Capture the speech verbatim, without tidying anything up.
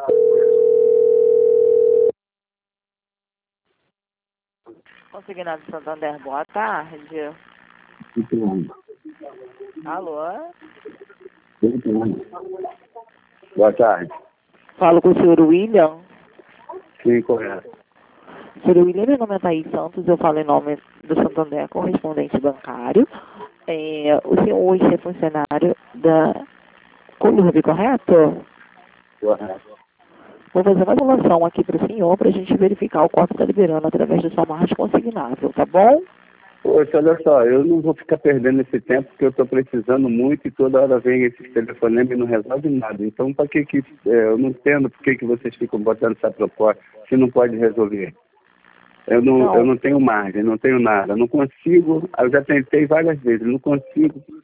Consignado Santander, boa tarde. Alô? Boa tarde. Falo com o senhor William. Sim, correto. senhor William, meu nome é Thaís Santos, eu falo em nome do Santander, correspondente bancário. É, o senhor hoje é funcionário da Colurb, correto? Correto. Vou fazer uma evolução aqui para o senhor, para a gente verificar o quanto está liberando através do sua margem consignável, tá bom? Poxa, olha só, eu não vou ficar perdendo esse tempo porque eu estou precisando muito e toda hora vem esse telefonema e não resolve nada. Então, para que que... É, eu não entendo por que que vocês ficam botando essa proposta se não pode resolver. Eu não, Não. eu não tenho margem, não tenho nada, não consigo, eu já tentei várias vezes, não consigo